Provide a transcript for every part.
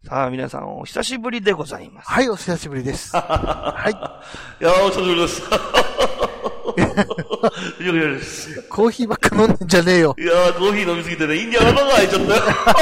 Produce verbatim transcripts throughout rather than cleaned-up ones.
さあ、皆さん、お久しぶりでございます。 はい、お久しぶりです。はい。 いやー、お久しぶりです。いやいやです。 コーヒーばっか飲んでんじゃねえよ。 いやー、コーヒー飲みすぎてね、インディアナが開いちゃったよ。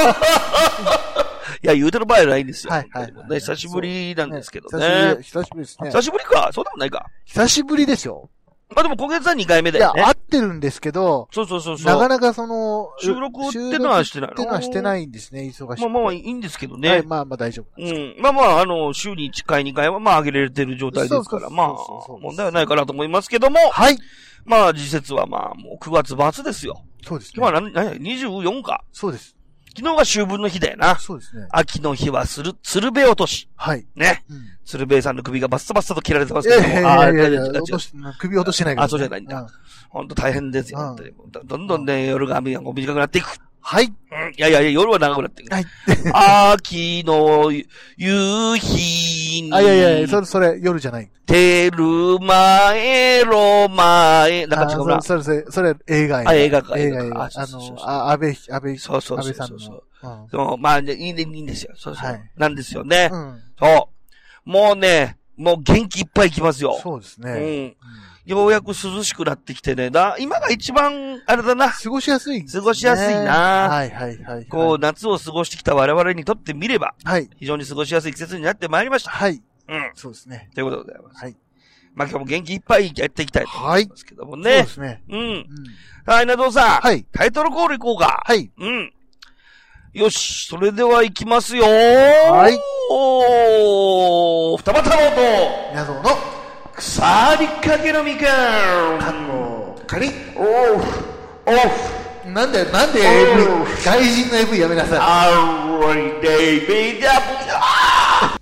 いや、言うてる場合はないんですよ。 はいはい、はい。 ね、久しぶりなんですけどね。 ね久しぶりですね。 久しぶりか。そうでもないか。 久しぶりでしょ。 まあでも今月はにかいめだよね。 いや、合ってるんですけど、 そうそうそうそう。 なかなかその、 収録ってのはしてないの。 ってのはしてないんですね、忙しくて。 まあまあまあいいんですけどね。 はい、まあまあ大丈夫。 うん。まあまあ、あの、週にいっかいにかいはまあ上げられてる状態ですから、まあ、問題はないかなと思いますけども。 はい。 まあ、時節はまあ、もうくがつ末ですよ。 そうですね。 今は何、何、にじゅうよんか。 そうです。 昨日が秋分の日だよな。 そうですね。 秋の日はする、鶴瓶落とし。 はい。 ね。うん、鶴瓶さんの首がバッサバッサと切られてますけども。 いやいやいやいや、落とし、首落としてないから、 ね。あ、そうじゃないんだ。うん、ほんと大変ですよ。本当にどんどんね、夜が短くなっていく。 はい。 うん、いやいやいや、夜は長くなっていく。 はい。 秋の夕日に。 あ、いやいやいや、それ、それ、夜じゃない。 てる前ろ前。なんか違うな。 それ、それ、それ、映画あ、映画か。 映画、映画。あの、あ、安倍、安倍、 そうそうそう。 安倍さんの。 そう、まあ、いいんですよ。そうそう。なんですよね。 うん。 そう。もうね、もう元気いっぱい来ますよ。 そうですね。 うん。ようやく涼しくなってきてね。だ、今が一番、あれだな。 過ごしやすい。 過ごしやすいな。 はいはいはい。 こう、夏を過ごしてきた我々にとってみれば。 はい。 非常に過ごしやすい季節になってまいりました。 はい。 うん。 そうですね。 ということでございます。 はい。 まあ今日も元気いっぱいやっていきたいと思いますけどもね。 そうですね。 うん。はい、などさん。 はい。 タイトルコールいこうか。 はい。 うん。よし、それでは行きますよー。 はい。 おー、二葉太郎と、 皆様の、 腐りかけのみかん。 かんこ、 かり、おー、おー。 なんで、なんで エーブイ、外人の エーブイ やめなさい。 あー、デイビーダブあー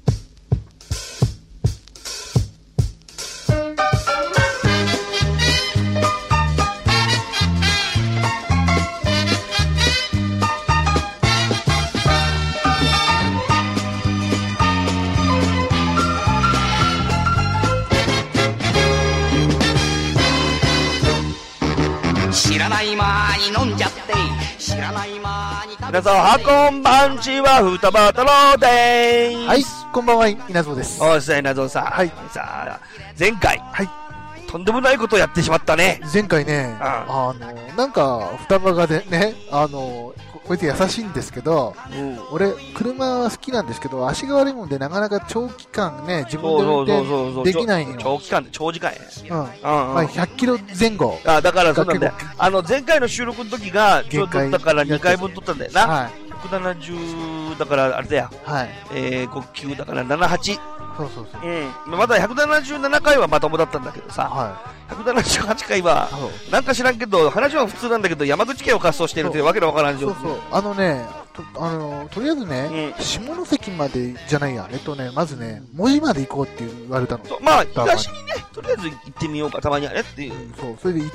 知らない間に飲んじゃって知らない間に食べ皆さん、はこんばんちは、ふたば太郎でーす。 はい、こんばんは、稲造です。 おーさあ、稲造さん。 はい。 さあ、前回。 はい。 とんでもないことをやってしまったね。 前回ね、 うん、 あの、なんか、双葉がでね、あの、こいつ優しいんですけど、うん、俺、車は好きなんですけど、足が悪いもんで、なかなか長期間ね、自分で運転できないのよ。 長期間で、長時間や。 うん。うん、まあ、ひゃっキロぜん後。 あ、だからそうなんだよ。あの、前回の収録の時が、ちょっとだからにかいぶん撮ったんだよな。はい。ひゃくななじゅうだから、あれだよ。はい。えー、ごきゅうだからなな、はち。 そうそうそう。 うん。まだひゃくななじゅうななかいはまともだったんだけどさ。はい。ひゃくななじゅうはちかいは、なんか知らんけど、話は普通なんだけど、山口県を滑走しているというわけのわからん状況。そうそう。 あのね、と、あの、とりあえずね、うん、下関までじゃないや。えっとね、まずね、門司まで行こうって言われたの。 まあ、東にね、とりあえず行ってみようか、たまにはねっていう。 そう、それで行って、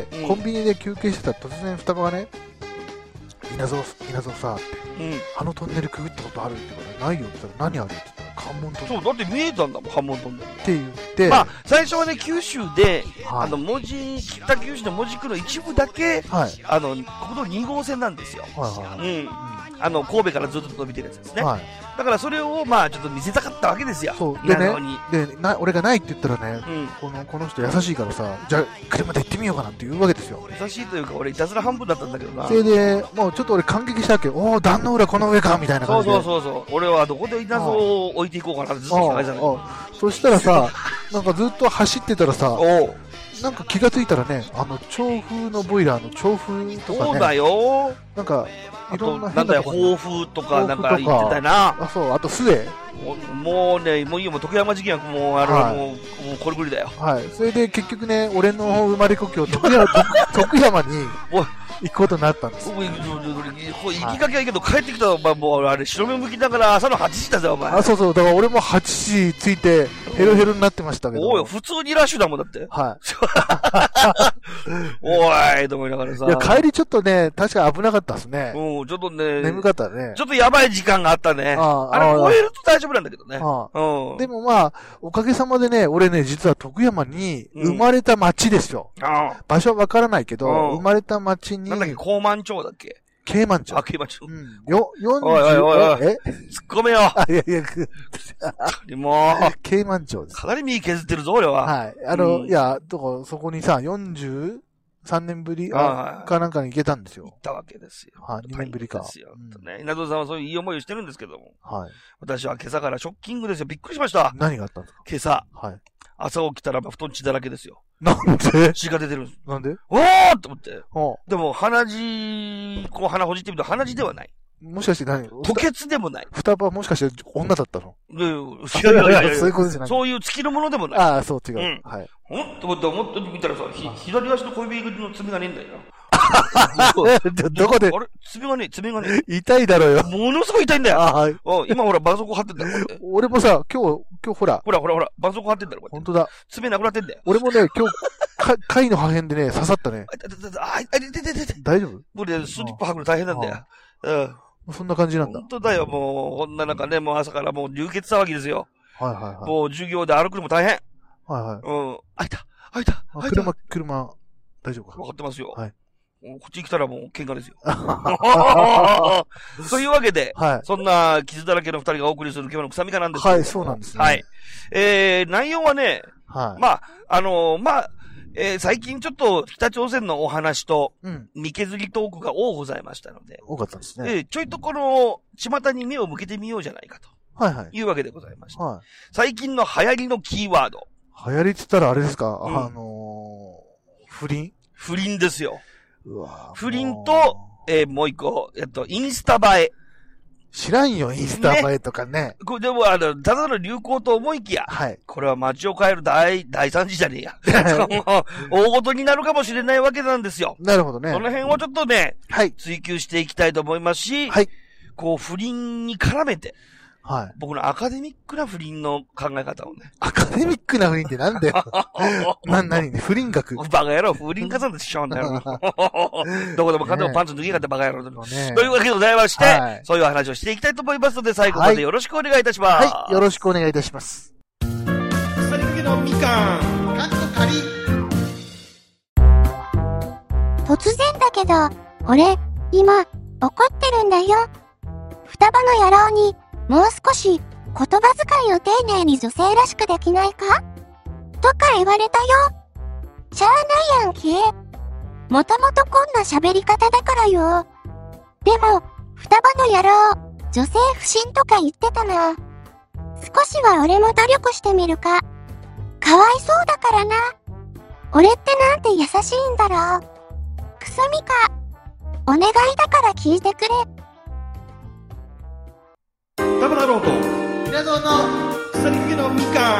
うん、コンビニで休憩してたら突然双葉がね、稲造、稲造さ、って、うん、あのトンネルくぐったことあるって言うから、ないよって言ったら、何あるって言ったら、関門トンネル。 そう、だって見えたんだもん、関門トンネル。 って言って、 まあ、最初はね、九州で、はい、あの、門司、北九州の門司区の一部だけ、はい、あの、国道にごうせんなんですよ。はいはいはい。うん。あの、神戸からずっと伸びてるやつですね。はい。だからそれを、まあ、ちょっと見せたかったわけですよ。 そう。でね、で、な、俺がないって言ったらね、うん、この、この人優しいからさ、じゃあ、車で行ってみようかなって言うわけですよ。 優しいというか、俺、いたずら半分だったんだけどな。 それで、もうちょっと俺感激したわけ。おお、壇の浦この上か、みたいな感じで。 そうそうそうそう。俺はどこで稲造を置いていこうかなってずっと考えてたんだけど。 そしたらさ、なんかずっと走ってたらさ、おなんか気がついたらね、あの、調風のボイラーの調風とかね。 そうだよ。 なんか、いろんな変なとこ。なんだよ、抱負とかなんか言ってたな。 あ、そう、あと、末。 もうね、もういいよ、もう徳山事件はもう、あれはもう、もうこれぐらいだよ。 はい。それで結局ね、俺の生まれ故郷、徳山、徳山に、行くことになったんです。 行きかけはいいけど、帰ってきたら、もうあれ、白目向きながら朝のはちじだぜ、お前。 あ、そうそう、だから俺もはちじ着いて、ヘロヘロになってましたけど。 おい、普通にラッシュだもんだって。 はい。 おい、と思いながらさ。 いや、帰りちょっとね、確か危なかったですね。 うん、ちょっとね。 眠かったね。 ちょっとやばい時間があったね。ああれ、燃えると大丈夫なんだけどね。 うん。でもまあ、おかげさまでね、俺ね、実は徳山に生まれた町ですよ。場所はわからないけど、生まれた町に。 なんだっけ、高満町だっけ。 慶満町。 あ、慶満町。 うん。よ、よんじゅう、 おいおいおいおい。 え突っ込めよ。 あ、いやいや、 もう。 慶満町です。 かなり右削ってるぞ、俺は。 はい。あの、うん、いや、どこ、そこにさ、よんじゅうさんねんぶりかなんかに行けたんですよ。 行ったわけですよ。 はい、にねんぶりか。 ですよ。うん、ね、稲戸さんはそういういい思いをしてるんですけども。 はい。 私は今朝からショッキングですよ。びっくりしました。 何があったんですか？ 今朝。 はい。 朝起きたら布団血だらけですよ。 なんで？ 血が出てるんです。 なんで？ おーって思って。 おでも、鼻血、こう鼻ほじってみると鼻血ではない。 もしかして何？ 吐血でもない。 双葉もしかして女だったの？ いやいやいやそういうことじゃない。 そういう尽きるものでもない。 ああ、そう違う。うん、 はい。ほんと思って、思って見たらさ、ひ左足の小指の爪がねえんだよな。 どこで？ あれ爪がねえ、爪がねえ。痛いだろうよ。 ものすごい痛いんだよ。 あはい。 今ほら、絆創膏貼ってんだよ。 俺もさ、今日、今日ほら。 ほらほらほら、絆創膏貼ってんだよ。 ほんとだ。 爪なくなってんだよ。 俺もね、今日、か、貝の破片でね、刺さったね。 あ、あ、あ、でででで。大丈夫？ もうね、スリッパ履くの大変なんだよ。 うん。そんな感じなんだ。 ほんとだよ、もう、こんな中ね、もう朝からもう流血騒ぎですよ。 はいはいはい。 もう授業で歩くのも大変。 はいはい。 うん。あいた、あいた、あいた。 車、車、大丈夫か？ わかってますよ。 はい。 こっち来たらもう喧嘩ですよ。というわけで、はい、そんな傷だらけの二人がお送りする今日のくさみかなんですけど。 はい、そうなんですね。 はい。えー、内容はね、 はい。 まあ、あのー、まあ、えー、最近ちょっと北朝鮮のお話と、うん。見削りトークが多ございましたので。 多かったですね。 えー、ちょいとこの、巷に目を向けてみようじゃないかと。 はいはい。 いうわけでございました。 はい。 最近の流行りのキーワード。 流行りって言ったらあれですか、うん、あのー、不倫？ 不倫ですよ。 うわ不倫と、えー、もう一個、えっと、インスタ映え。 知らんよ、インスタ映えとかね。ねこれでも、あの、ただの流行と思いきや。 はい。 これは街を変える大、大惨事じゃねえや。大ごとになるかもしれないわけなんですよ。 なるほどね。 その辺をちょっとね、 はい。 追求していきたいと思いますし、 はい。 こう、不倫に絡めて、 はい。 僕のアカデミックな不倫の考え方をね。 アカデミックな不倫ってなんだよ。な、なにね、不倫学。 バカ野郎、不倫家さんでしょうね。どこでもかんでもパンツ脱ぎやがってバカ野郎で、ね。というわけでございまして、はい、そういう話をしていきたいと思いますので、最後までよろしくお願いいたします。 はい、よろしくお願いいたします。 腐りかけのみかん。かっこかり。 突然だけど、俺、今、怒ってるんだよ。双葉の野郎に、もう少し、言葉遣いを丁寧に女性らしくできないかとか言われたよ。しゃあないやんけ。もともとこんな喋り方だからよ。でも、双葉の野郎、女性不信とか言ってたな。少しは俺も努力してみるか。かわいそうだからな。俺ってなんて優しいんだろう。くそみか。お願いだから聞いてくれ。 ダメだろうと皆さんの腐りかけのみかん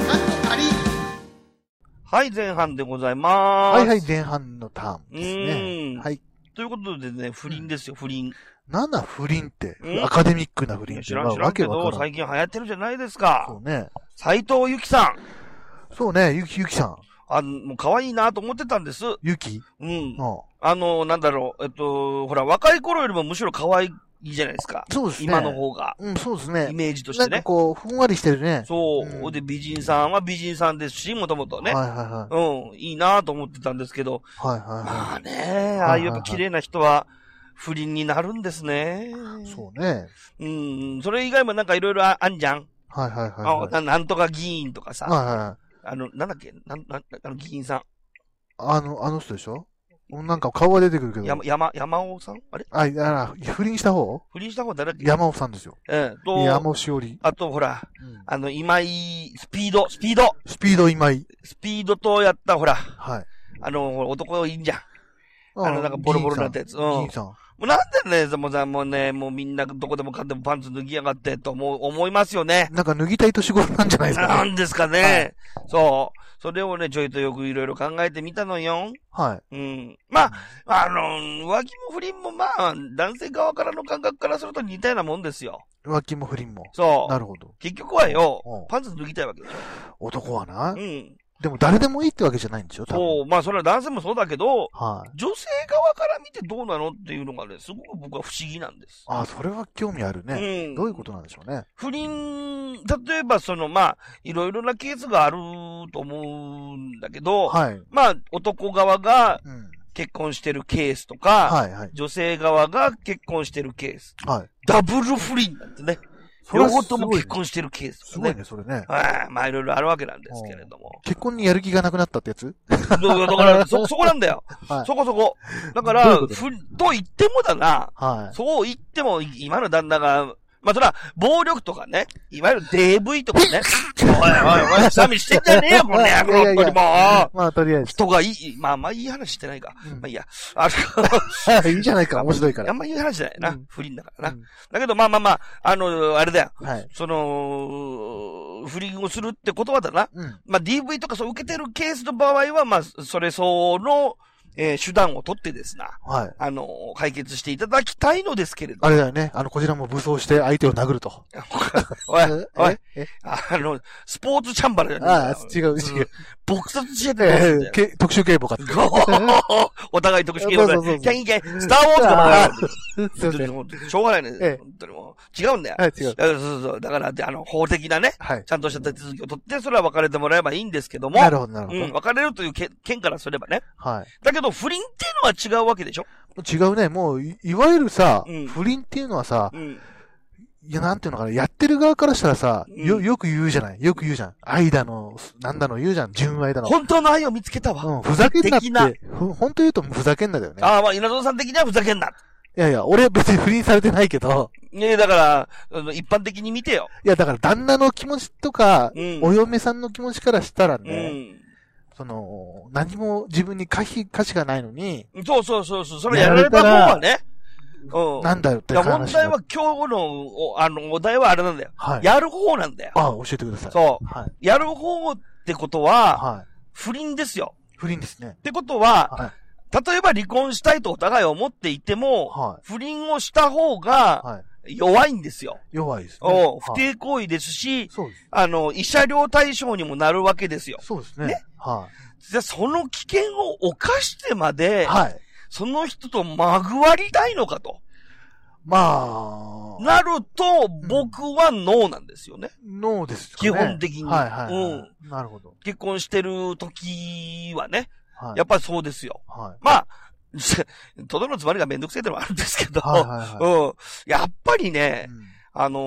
はい前半でございます。 はいはい前半のターンですね。はい。 ということでね、不倫ですよ、不倫。 なんだ不倫って、アカデミックな不倫って。 知らん知らんけど、最近流行ってるじゃないですか。 そうね。 斉藤由貴さん。 そうね、ゆきゆきさん。 あの、もう可愛いなと思ってたんです。 ゆきうん。あの、なんだろう、えっと、ほら、若い頃よりもむしろ可愛い。いいじゃないですか。 そうですね。 今の方が。 うん、そうですね。 イメージとしてね。 なんかこう、ふんわりしてるね。 そう。うん、で、美人さんは美人さんですし、もともとね。 はいはいはい。 うん、いいなと思ってたんですけど。 はいはいはい。 まあね、ああいう綺麗な人は、不倫になるんですね。 そうね。 うん、それ以外もなんかいろいろあんじゃん。 はいはいはい、 はい。なんとか議員とかさ。 はいはいはい。 あの、なんだっけなん、なん、あの議員さん。 あの、あの人でしょなんか顔が出てくるけど。 山、山、山尾さんあれあ、あ不倫した方不倫した方誰だっけ山尾さんですよ。 ええ、と、 山尾しおり。 あと、ほら、うん、あの、今井、スピード、スピードスピード今井。 スピードとやった、ほら。 はい。 あの、男いいんじゃん。あの、なんかボロボロになったやつ。 うん。さん。 もうなんでね、もうさ、もうね、もうみんなどこでもかんでもパンツ脱ぎやがってと思う、思いますよね。 なんか脱ぎたい年頃なんじゃないですか、 ね。なんですかね。はい、そう。それをね、ちょいとよくいろいろ考えてみたのよ。 はい。 うん。まあ、あの、浮気も不倫もまあ、男性側からの感覚からすると似たようなもんですよ。 浮気も不倫も。 そう。 なるほど。 結局はよ、パンツ脱ぎたいわけでしょ。 男はな。 うん。 でも誰でもいいってわけじゃないんでしょそう。まあそれは男性もそうだけど、 はい。 女性側から見てどうなのっていうのがね、すごく僕は不思議なんです。 ああ、それは興味あるね。うん。どういうことなんでしょうね。 不倫、例えばその、まあ、いろいろなケースがあると思うんだけど、 はい。 まあ、男側が、 うん、 結婚してるケースとか、はいはい、女性側が結婚してるケース。はい、ダブル不倫なんてね。両方とも結婚してるケース、ね。 すごいね、それね。 はい。まあ、いろいろあるわけなんですけれども。 結婚にやる気がなくなったってやつだから、そ、そこなんだよ。はい、そこそこ。だから、ふ、と言ってもだな。はい。そう言っても、今の旦那が、まあ、そら、暴力とかね、いわゆる ディーブイ とかね。おいおいおい、寂してんじゃねえよ、この野郎、本当にもう。 まあ、とりあえず。 人がいい、まあ、まあ、いい話してないか。うん、まあ、いいや。あるいいじゃないか、面白いから。 あんまいい話じゃないな。うん、不倫だからな、うん。だけど、まあまあまあ、あの、あれだよ。はい。その、不倫をするってことはだな。うん。まあ、ディーブイ とかそう受けてるケースの場合は、まあ、それ相応の、えー、手段を取ってですな。はい。あの、解決していただきたいのですけれど。 あれだよね。あの、こちらも武装して相手を殴ると。 おい、おい、あの、スポーツチャンバラじゃねえああ、違う、違う。 撲殺してたよ。 特殊警棒かって。 お互い特殊警棒で。キャンキャン、スターウォーズとかしょうがないね。本当にもう。違うんだよ。はい、違う。そうそうそう。だから、あの、法的なね。はい。ちゃんとした手続きを取って、それは別れてもらえばいいんですけども。 なるほど、なるほど。 うん。別れるという件からすればね。はい。だけど、不倫っていうのは違うわけでしょ？ 違うね。もう、い、いわゆるさ、不倫っていうのはさ、いや、なんていうのかな、やってる側からしたらさ、うん、よ、よく言うじゃない。よく言うじゃん。愛だの、なんだの言うじゃん。純愛だの。 本当の愛を見つけたわ。 うん、ふざけんなって。ほ、本当言うとふざけんなだよね。 ああ、まあ、稲造さん的にはふざけんな。 いやいや、俺は別に不倫されてないけど。 ねえ、だから、一般的に見てよ。 いや、だから旦那の気持ちとか、うん、お嫁さんの気持ちからしたらね、うん、その、何も自分に価値、価値がないのに。 そうそうそうそう、それやられた方はね。 うん。なんだよって話。問題は今日の、あの、お題はあれなんだよ。はい。やる方なんだよ。 ああ、教えてください。 そう。はい。やる方ってことは、はい。不倫ですよ。 不倫ですね。 ってことは、はい。例えば離婚したいとお互い思っていても、はい。不倫をした方が、はい。弱いんですよ。 弱いですね。 お不貞行為ですし、そうです。あの、慰謝料対象にもなるわけですよ。 そうですね。ね。はい。 じゃあ、その危険を冒してまで、はい。その人とまぐわりたいのかと。 まあ。 なると、僕はノーなんですよね。 ノーですかね。基本的に。 はいはい、はい。うん。なるほど。 結婚してる時はね。はい。やっぱりそうですよ。はい。まあ、とどのつまりがめんどくせえってのもあるんですけど。はいはいはい。うん。やっぱりね、うん、あのー、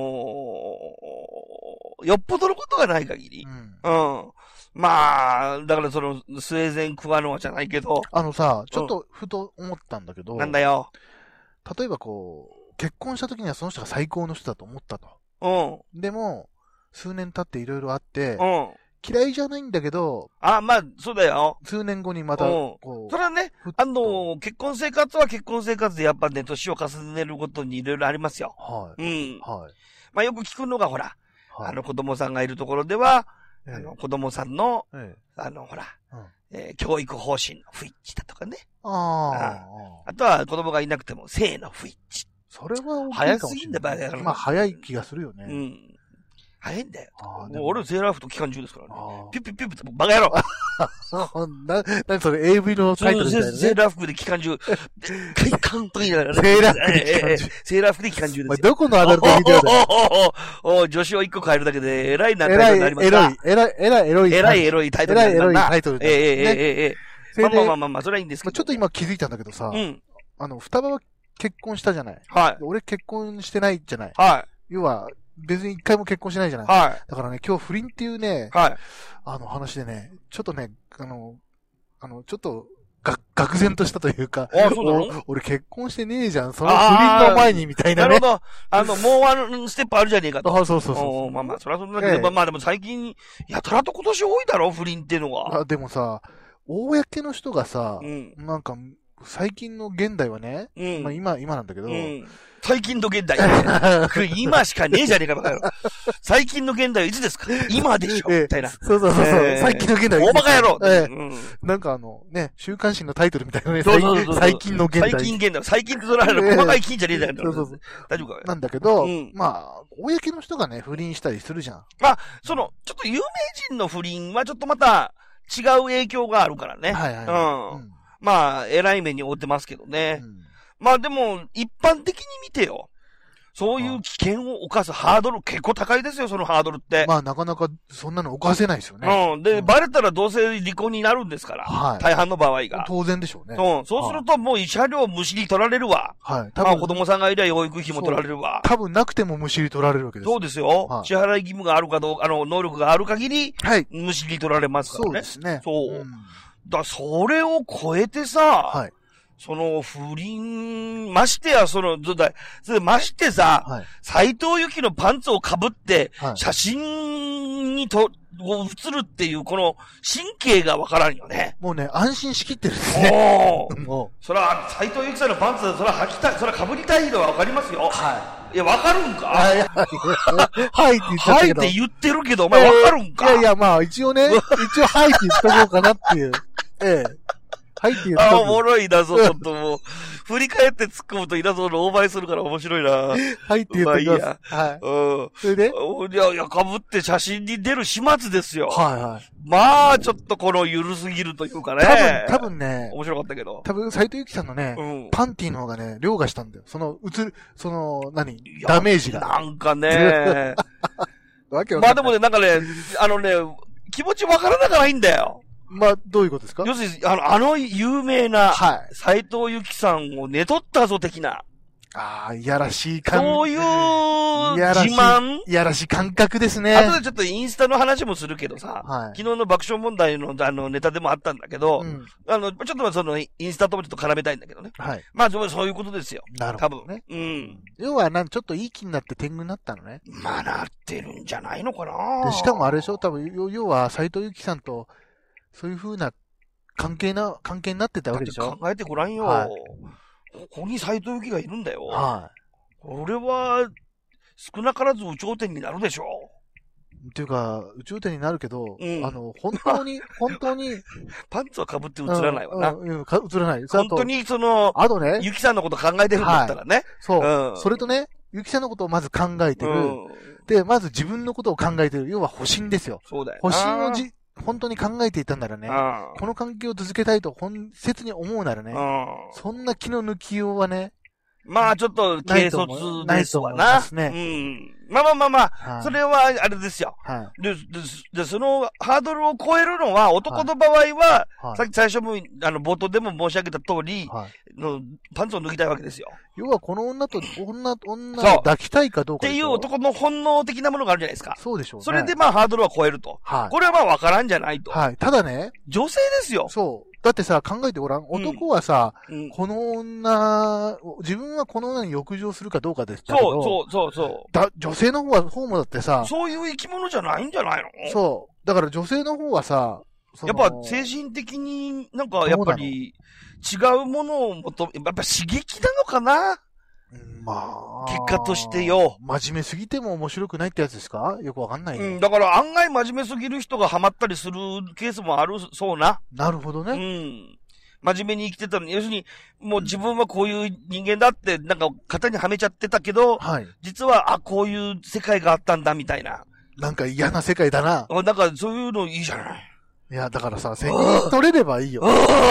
よっぽどのことがない限り。うん。うん。まあ、だからその、スウェーデンクワノアじゃないけど。 あのさ、ちょっとふと思ったんだけど。 なんだよ。 例えばこう、結婚した時にはその人が最高の人だと思ったと。うん。でも、数年経っていろいろあって、うん。嫌いじゃないんだけど。 あ、まあ、そうだよ。 数年後にまた、こう。うん、それはね、あの、結婚生活は結婚生活でやっぱね、年を重ねるごとにいろいろありますよ。はい。うん。はい。まあよく聞くのがほら、はい、あの子供さんがいるところでは、ええ、あの子供さんの、ええ、あのほら、うんえー、教育方針の不一致だとかね。ああ。あとは子供がいなくても性の不一致。 それは早すぎんだよ、バカ野郎。 まあ早い気がするよね。 うん。早いんだよ。もう俺セーラー服と期間中ですからね。ピュッピュッピュッピュッバカ野郎。 な、なにそれ エーブイ のタイトルみたいな、ね。 セーラー服で期間中。快感と言いながらね。 セーラー服で期間中。 セーラー服で期間中ですよ。 どこのアダルトビデオだよ。 おお女子を一個変えるだけで、えらいなタイトルになりますか。 えらい、えらい、えらい、 えらいエロいタイトルになります。 えらいエロいタイトルになります。 ええええええ。まあまあまあまあまあ、それはいいんですけど。 ちょっと今気づいたんだけどさ。うん。あの、双葉は結婚したじゃない。はい。俺結婚してないじゃない。はい。要は、別に一回も結婚しないじゃない。はい。だからね、今日不倫っていうね、はい。あの話でね、ちょっとね、あの、あの、ちょっと、が、愕然としたというか、あ、そうなの？俺結婚してねえじゃん、その不倫の前にみたいなね。 なるほど。あの、もうワンステップあるじゃねえかと。 あ、そうそうそう。 まあまあ、そりゃそうだけど、ええ、まあでも最近、やたらと今年多いだろ、不倫っていうのは。 あ、でもさ、公の人がさ、うん、なんか、最近の現代はね、うん、まあ今、今なんだけど、うん、 最近の現代今しかねえじゃねえか、バカ野郎。最近の現代はいつですか？今でしょ、ええ、みたいな。 そうそうそう。えー、最近の現代は大バカ野郎、えーうん、なんかあの、ね、週刊誌のタイトルみたいなね、そうそうそうそう最近の現代。 最近現代。最近ってそれは細かい金じゃねえだよ。 そうそうそう。 大丈夫か？ なんだけど、うん、まあ、公の人がね、不倫したりするじゃん。 まあ、その、ちょっと有名人の不倫はちょっとまた違う影響があるからね。はいはい、はい。うん。まあ、偉い目に負ってますけどね。うん、まあでも、一般的に見てよ。 そういう危険を犯すハードル結構高いですよ、そのハードルって。 まあなかなかそんなの犯せないですよね。うん。で、うん、バレたらどうせ離婚になるんですから。はい。大半の場合が。 当然でしょうね。 うん。そうするともう慰謝料むしり取られるわ。はい。多分まあ子供さんがいりゃ養育費も取られるわ。 多分なくてもむしり取られるわけです。 そうですよ。はい、支払い義務があるかどうか、あの、能力がある限り、はい。むしり取られますからね。そうですね。そう。うん、だそれを超えてさ、はい。その、不倫、ましてや、その、だ、ましてさ、はい、斎藤由貴のパンツを被って、はい、写真にと、映るっていう、この、神経がわからんよね。 もうね、安心しきってるんですね。 もう。そら、斎藤由貴さんのパンツ、そら履きたい、そら被りたいのはわかりますよ。はい。いや、わかるんかはい、 はいって言っちゃったけど。 はいって言ってるけど、お前わかるんか、 えー、いやいや、まあ、一応ね、一応はいって言っとこうかなっていう。ええ。はいって言ったあ、おもろいな、そう、ちょっともう。振り返って突っ込むと稲造の大倍するから面白いな。 はいって言ってきます。まあ、いいや。はい。 うん。 それでいや、いや、被って写真に出る始末ですよ。 はいはい。 まあ、ちょっとこの緩すぎるというかね。 多分、多分ね。 面白かったけど。 多分、斎藤由貴さんのね、うん、パンティの方がね、凌駕したんだよ。その、映る、その、何ダメージが。 なんかね。まあでもね、なんかね、あのね、気持ちわからなくないんだよ。 まあ、どういうことですか？ 要するに、あの、あの有名な、はい。斎藤由貴さんを寝取ったぞ的な。 ああ、いやらしい感覚。そういう、自慢いやらしい感覚ですね。 あとでちょっとインスタの話もするけどさ、はい、昨日の爆笑問題のあのネタでもあったんだけど、うん、あの、ちょっとそのインスタともちょっと絡めたいんだけどね。はい。まあ、そういうことですよ。 なるほど、ね。 多分。うん。 要は、なん、ちょっといい気になって天狗になったのね。 まあ、なってるんじゃないのかな。 でしかもあれでしょ多分、要は、斎藤由貴さんと、そういう風な、関係な、関係になってたわけでしょ考えてごらんよ。はい、ここに斎藤由貴がいるんだよ。はい。これは、少なからず有頂天になるでしょう。 っていうか、有頂天になるけど、うん、あの、本当に、本当に。 パンツは被って映らないわな。 うん、うん、映らない。 本当に、その、 あとね、 ゆきさんのこと考えてるんだったらね。はい、 そう、うん。それとね、ゆきさんのことをまず考えてる。うん、で、まず自分のことを考えてる。要は保身ですよ。 そうだよ。 保身をじ、本当に考えていたんならね、この関係を続けたいと本切に思うならね、そんな気の抜きようはね、 まあちょっと軽率ですわな。ね、うん。まあまあまあまあ、はい、それはあれですよ。はい、で、で、で、そのハードルを超えるのは、男の場合は、はい、さっき最初も、あの、冒頭でも申し上げた通り、はい、のパンツを脱ぎたいわけですよ。 要はこの女と、女、女を抱きたいかどうか。 っていう男の本能的なものがあるじゃないですか。 そうでしょうね。 それでまあハードルは超えると。はい。これはまあわからんじゃないと。 はい。ただね。 女性ですよ。 そう。だってさ、考えてごらん。男はさ、うん、この女、自分はこの女に欲情するかどうかですけど。 そう、そう、そう、そう。 だ、女性の方は、方もだってさ。 そういう生き物じゃないんじゃないの？ そう。だから女性の方はさ、 やっぱ精神的になんかやっぱり違うものを求め、やっぱ刺激なのかな？ まあ。 結果としてよ。 真面目すぎても面白くないってやつですか？よくわかんない、ね。 うん。だから案外真面目すぎる人がハマったりするケースもあるそうな。 なるほどね。 うん。真面目に生きてたのに、要するに、もう自分はこういう人間だって、なんか型にはめちゃってたけど、はい。実は、あ、こういう世界があったんだみたいな。 なんか嫌な世界だな。 なんかそういうのいいじゃない。 いや、だからさ、責任取れればいいよ。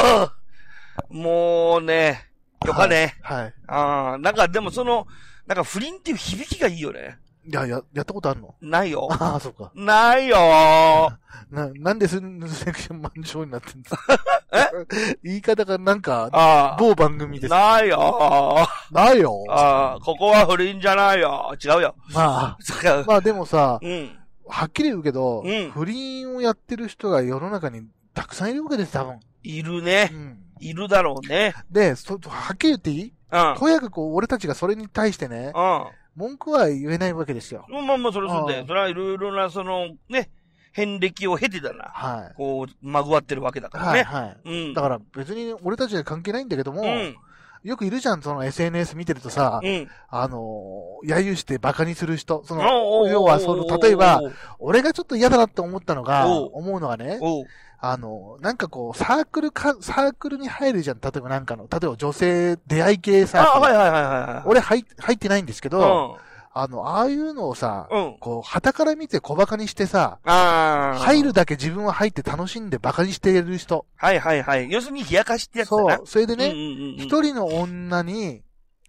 もうね、よかね。 はい。はい、 ああ、なんかでもその、なんか不倫っていう響きがいいよね。 いや、や、やったことあるの？ ないよ。 ああ、そうか。 ないよな、なんでセクションマンショーになってんですか？え言い方がなんか、某番組です。 ないよないよああ、ここは不倫じゃないよ。違うよ。 まあ、まあでもさ、 うん、 はっきり言うけど、 うん、 不倫をやってる人が世の中にたくさんいるわけです、多分。 いるね。うん、いるだろうね。 で、そ、はっきり言っていい？うん。とやかく俺たちがそれに対してね、うん。文句は言えないわけですよ。 まあまあ、それそうで、それはいろいろな、その、ね、遍歴を経てだな。はい。こう、まぐわってるわけだからね。はい、はい。うん。だから別に俺たちは関係ないんだけども、うん、よくいるじゃん、その エスエヌエス 見てるとさ、うん、あの、揶揄して馬鹿にする人、その、要はその、例えば、俺がちょっと嫌だなって思ったのが、思うのがね、あの、なんかこう、サークルか、サークルに入るじゃん。例えばなんかの、例えば女性出会い系サークル。 あ、はいはいはいはい。 俺入、入ってないんですけど、うん、あの、ああいうのをさ、うん、こう、旗から見て小馬鹿にしてさ、 あ入るだけ自分は入って楽しんで馬鹿にしている人。 はいはいはい。要するに冷やかしってやつだな。 そう。それでね、一、うんうん、人の女に、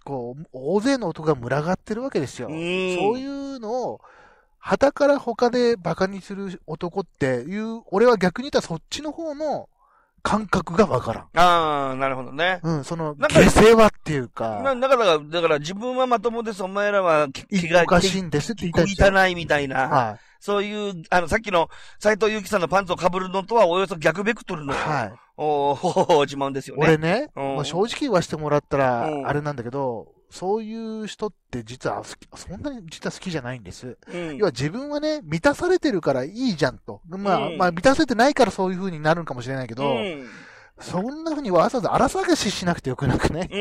こう、大勢の男が群がってるわけですよ。そういうのを、旗から他で馬鹿にする男っていう、俺は逆に言ったらそっちの方の感覚がわからん。 ああ、なるほどね。 うん、その、下世話っていうか。 なだから、だから自分はまともです、お前らは気がおかしいんですって言いたいですよ。 汚いみたいな。はい。そういう、あの、さっきの斉藤由貴さんのパンツを被るのとはおよそ逆ベクトルの、はい。おー、自慢ですよね。 俺ね、まあ、正直言わせてもらったら、あれなんだけど、そういう人って実は好き、そんなに実は好きじゃないんです。うん、要は自分はね、満たされてるからいいじゃんと。まあ、うん、まあ満たせてないからそういう風になるんかもしれないけど、うん、そんな風にわざわざ荒探ししなくてよくなくね、うんうん、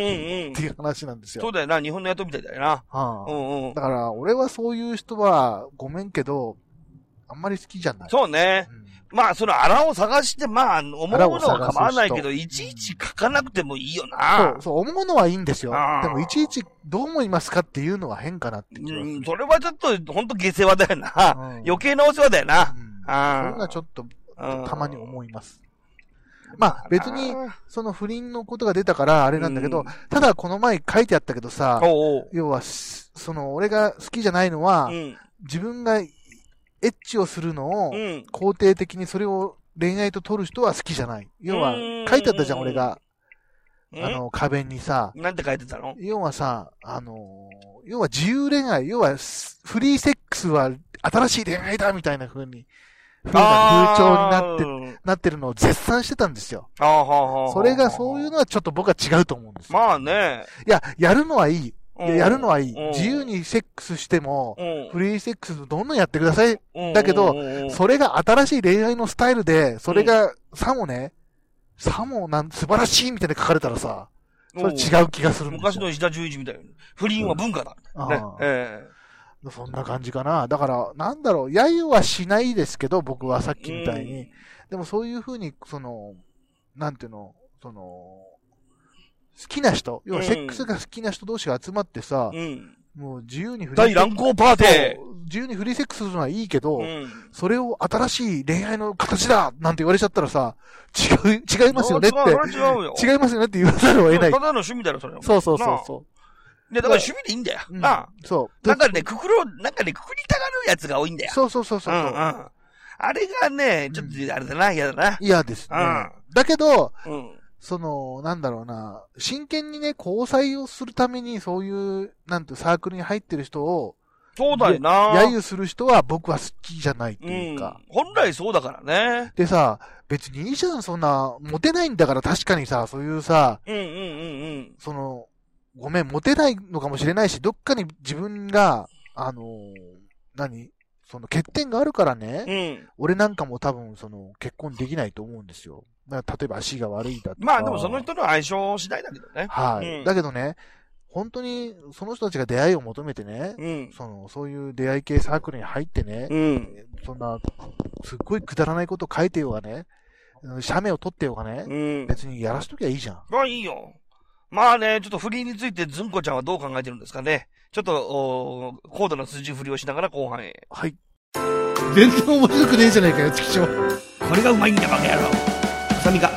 っていう話なんですよ。 そうだよな、日本の雇みたいだよな。はあうんうん、だから俺はそういう人はごめんけど、あんまり好きじゃない。 そうね。うんまあ、その荒を探して、まあ、思うものは構わないけど、いちいち書かなくてもいいよな。 そう、そう、思うのはいいんですよ。でも、いちいちどう思いますかっていうのは変かなって気がする。 うん、それはちょっと、ほんと下世話だよな。うん、余計なお世話だよな。うん、 そういうのはちょっと、たまに思います。まあ、別に、その不倫のことが出たから、あれなんだけど、うん、ただこの前書いてあったけどさ、おうおう要は、その、俺が好きじゃないのは、うん、自分が、エッチをするのを、肯定的にそれを恋愛と取る人は好きじゃない。要は、書いてあったじゃん、俺が。あの、壁にさ。 なんて書いてたの？ 要はさ、あの、要は自由恋愛、要は、フリーセックスは新しい恋愛だみたいな風に、風な風潮になって、なってるのを絶賛してたんですよ。それが、そういうのはちょっと僕は違うと思うんですよ。 まあね。 いや、やるのはいい。やるのはいい。自由にセックスしても、フリーセックスどんどんやってください。だけど、それが新しい恋愛のスタイルで、それが、さもね、さもなん、素晴らしいみたいに書かれたらさ、それ違う気がするんですよ。 昔の石田純一みたいな。不倫は文化だ。ねえー、そんな感じかな。だから、なんだろう、揶揄はしないですけど、僕はさっきみたいに。でもそういうふうに、その、なんていうの、その、好きな人、要はセックスが好きな人同士が集まってさ、うん、もう自由にフリーセックス。 大乱交パーティー自由にフリーセックスするのはいいけど、うん、それを新しい恋愛の形だなんて言われちゃったらさ、違う、違いますよねって。違う違いますよねって言わざるを得ない。 ただの趣味だろ、それは。 そうそうそうそう。 で、だから趣味でいいんだよ。なあ、うん。そう。なんかね、くくろ、なんかね、くくりたがるやつが多いんだよ。 そうそうそうそう。うんうん、 あれがね、ちょっとあれだな、嫌だな。 嫌ですね。うん、だけど、うんその、なんだろうな、真剣にね、交際をするためにそういう、なんてサークルに入ってる人を、 そうだよな。 揶揄する人は僕は好きじゃないっていうか、 うん。本来そうだからね。 でさ、別にいいじゃん、そんな、モテないんだから確かにさ、そういうさ、 うんうんうんうん。 その、ごめん、モテないのかもしれないし、どっかに自分が、あのー、何その欠点があるからね、うん、俺なんかも多分、その、結婚できないと思うんですよ。例えば足が悪いだとか。 まあでもその人の相性次第だけどね。 はい、うん。だけどね、本当にその人たちが出会いを求めてね、うん、そのそういう出会い系サークルに入ってね、うん、そんな、すっごいくだらないこと書いてようがね、写メを撮ってようがね、うん、別にやらしときゃいいじゃん。 まあいいよ。まあね、ちょっと不倫についてずんこちゃんはどう考えてるんですかね。ちょっと、お高度な筋振りをしながら後半へ。 はい。全然面白くねえじゃないかよ、月長。 これがうまいんだ、バカ野郎。ハサミが。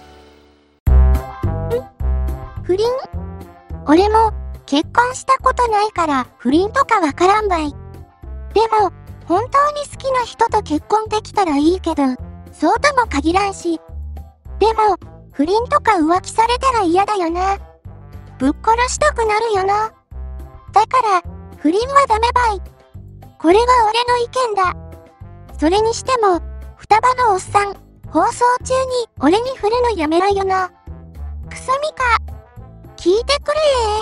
不倫？俺も結婚したことないから不倫とかわからんばい。でも、本当に好きな人と結婚できたらいいけど、そうとも限らんし。でも、不倫とか浮気されたら嫌だよな。ぶっ殺したくなるよな。だから、不倫はダメばい。これが俺の意見だ。それにしても、双葉のおっさん、放送中に俺に振るのやめろよな。くそみか。聞いてくれ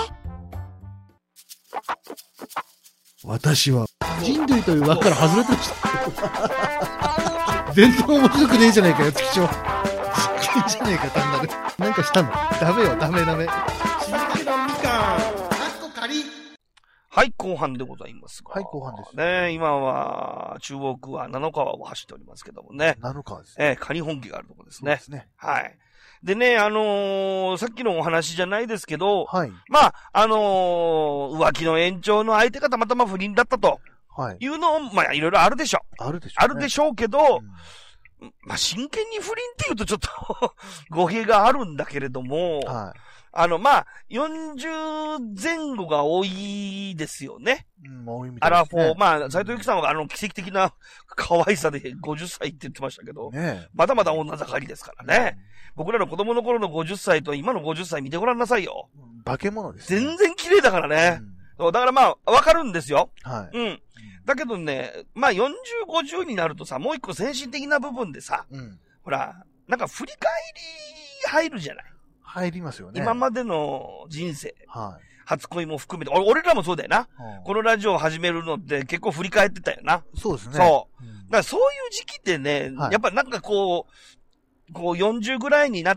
ー。私は、人類という枠から外れてました。全然面白くねえじゃねえかよ、月長。いいじゃねえか、単なる。なんかしたの？ダメよ、ダメダメ。 静かみかん。はい、後半でございますが。 はい、後半です。 ね、今は、中央区は七川を走っておりますけどもね。 七川ですね。 えー、仮本家があるところですね。 そうですね。 はい。でね、あのー、さっきのお話じゃないですけど、 はい。 まあ、あのー、浮気の延長の相手がたまたま不倫だったと。はい。いうのも、まあ、いろいろあるでしょう。 あるでしょう、ね。あるでしょうけど、うん、 まあ、真剣に不倫って言うとちょっと語弊があるんだけれども、はい、あの、まあ、よんじゅうぜん後が多いですよね。 うん、多いみたいですね。 アラフォー。まあ、斉藤由貴さんはあの、奇跡的な可愛さでごじゅっさいって言ってましたけど、ね、まだまだ女盛りですからね。うん、僕らの子供の頃のごじゅっさいと今のごじゅっさい見てごらんなさいよ。 化け物ですね。 全然綺麗だからね。うん、だからまあ、わかるんですよ。 はい。 うん。だけどね、まあよんじゅう、ごじゅうになるとさ、もう一個先進的な部分でさ、うん、ほら、なんか振り返り入るじゃない。 入りますよね。 今までの人生。 はい。 初恋も含めて、俺らもそうだよな。うん、このラジオを始めるのって結構振り返ってたよな。 そうですね。 そう。うん、だからそういう時期ってね、はい、やっぱなんかこう、こうよんじゅうぐらいになって、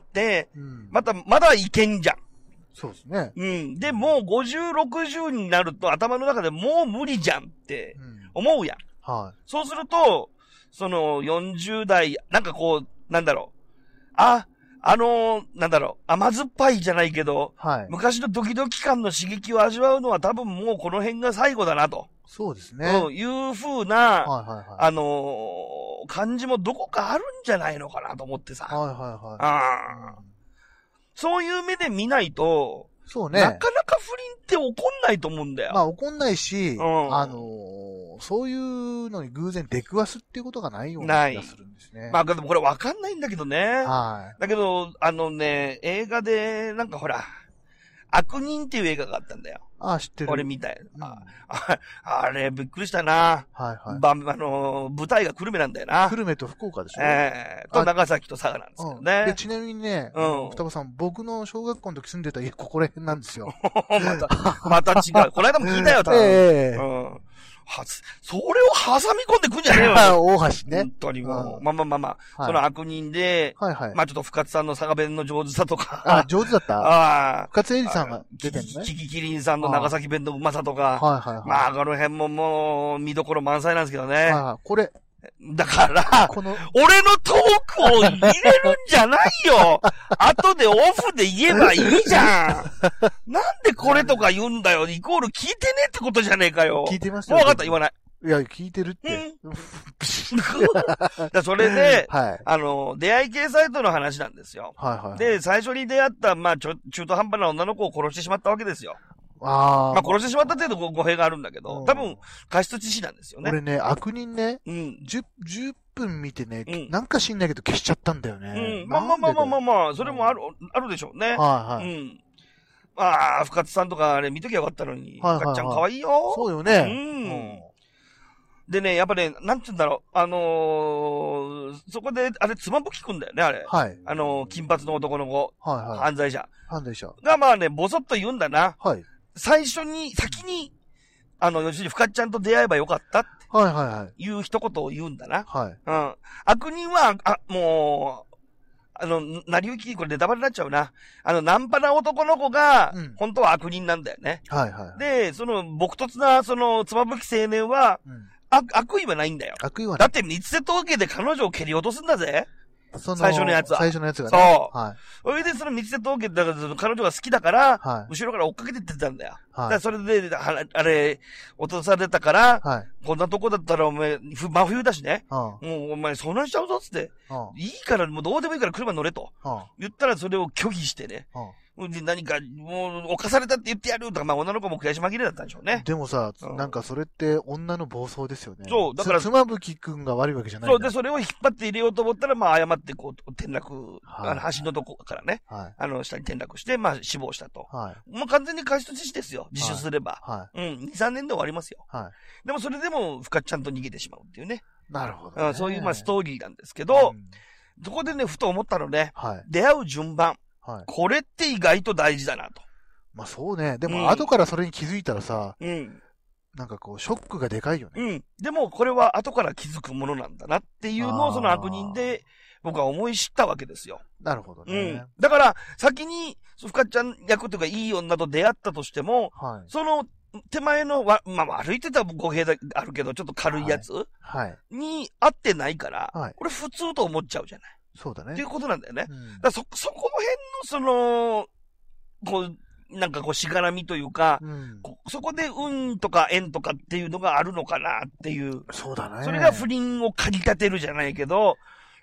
うん、また、まだいけんじゃん。 そうですね。 うん。で、もうごじゅう、ろくじゅうになると頭の中でもう無理じゃんって思うやん。 うん、はい。 そうすると、そのよんじゅう代、なんかこう、なんだろう。あ、あのー、なんだろう、甘酸っぱいじゃないけど、はい、昔のドキドキ感の刺激を味わうのは多分もうこの辺が最後だなと。 そうですね。 うん、いう風な、はいはいはい、あのー、感じもどこかあるんじゃないのかなと思ってさ。 はいはいはい。 あー、そういう目で見ないと、 そうね。 なかなか不倫って起こんないと思うんだよ。 まあ起こんないし、うん、あのー、そういうのに偶然出くわすっていうことがないような気がするんですね。 まあでもこれわかんないんだけどね。 はい。 だけど、あのね、映画で、なんかほら、悪人っていう映画があったんだよ。 ああ、知ってる。 俺みたいな。うん、あ, あれ、びっくりしたな。 はいはい。 ば、あのー、舞台が久留米なんだよな。 久留米と福岡でしょ。 ええー、と長崎と佐賀なんですけどね。 うん、で、ちなみにね、うん。双葉さん、僕の小学校の時住んでた家、ここら辺なんですよ。 また、また違う。この間も聞いたよ、多分。ええー。うん。はつ、それを挟み込んでくんじゃねえよ。 大橋ね。 本当にもう。まあまあまあまあ、はい、その悪人で、はいはい。まあちょっと深津さんの佐賀弁の上手さとか。 あ、上手だったああ。 深津絵里さんが出てるね。 キキキリンさんの長崎弁のうまさとか。 はいはいはい。 まあこの辺ももう見どころ満載なんですけどね。はいはい。 これ。 だから、この俺のトークを入れるんじゃないよ。後でオフで言えばいいじゃん。なんでこれとか言うんだよ。イコール聞いてねってことじゃねえかよ。 聞いてましたよ。 もう分かった、言わない。 いや、聞いてるって。うん、 だそれで、はい、あの、出会い系サイトの話なんですよ。 はいはいはい、 で、最初に出会った、まあ、ちょ中途半端な女の子を殺してしまったわけですよ。 あまあ、殺してしまった程度語弊があるんだけど、多分、過失致死なんですよね。 俺ね、悪人ね、 うん、 10, 10分見てね、うん、なんか知んないけど消しちゃったんだよね。 うん、まあまあまあまあまあまあ、それもある、あるでしょうね。 はいはい。 うん。まあ、深津さんとかあれ見ときゃよかったのに、はいはいはい、深津ちゃん可愛いよ。 そうよね。 うん。うんでね、やっぱね、なんて言うんだろう、あのー、そこで、あれ、つまぶきくんだよね、あれ。 はい。 あのー、金髪の男の子。 はいはい。 犯罪者。 犯罪者。 が、まあね、ぼそっと言うんだな。 はい。 最初に、先に、あの、要するに、深津ちゃんと出会えばよかったって。 はいはいはい。 いう一言を言うんだな。 はい。 うん。悪人は、あ、もう、あの、なりゆき、これネタバレになっちゃうな。あの、ナンパな男の子が、うん、本当は悪人なんだよね。 はいはい。 で、その、朴突な、その、つまぶき青年は、うん悪、悪意はないんだよ。 悪意はない。 だって、三つ瀬峠で彼女を蹴り落とすんだぜ。 その最初のやつは。 最初のやつがね。 そう。 はい。 それで、その三つ瀬峠だから、彼女が好きだから、 はい。 後ろから追っかけてってたんだよ。 はい。だからそれで、あれ、落とされたから、 はい。 こんなとこだったら、お前、真冬だしね。 うん。 もう、お前、遭難しちゃうぞ、つって。 うん。 いいから、もうどうでもいいから車乗れと。 うん。 言ったら、それを拒否してね。 うん。 で、何か、もう、犯されたって言ってやるとか、まあ、女の子も悔し紛れだったんでしょうね。 でもさ、うん、なんかそれって女の暴走ですよね。 そう、だから。 つまぶきくんが悪いわけじゃないんだ。 そう、で、それを引っ張って入れようと思ったら、まあ、誤ってこう、転落、はい、あの、橋のとこからね、はい、あの、下に転落して、まあ、死亡したと。 はい。 もう完全に過失致死ですよ。自首すれば。 はい。 うん、に、さんねんで終わりますよ。 はい。 でも、それでも、深ちゃんと逃げてしまうっていうね。 なるほど、ね。 うん、そういう、まあ、ストーリーなんですけど、うん、そこでね、ふと思ったのね、 はい。 出会う順番。はい。これって意外と大事だなと。 まあそうね。でも後からそれに気づいたらさ、 うん。 なんかこう、ショックがでかいよね。 うん。でもこれは後から気づくものなんだなっていうのをその悪人で僕は思い知ったわけですよ。 なるほどね。 うん。だから先に、深ちゃん役というかいい女と出会ったとしても、はい。その手前のわ、まあ歩いてた語弊があるけど、ちょっと軽いやつ、 はい。 に合ってないから、はい。これ普通と思っちゃうじゃない。 そうだね。 っていうことなんだよね。うん、だそ、そこの辺の、その、こう、なんかこう、しがらみというか、うん、そこで運とか縁とかっていうのがあるのかなっていう。 そうだね。 それが不倫を駆り立てるじゃないけど、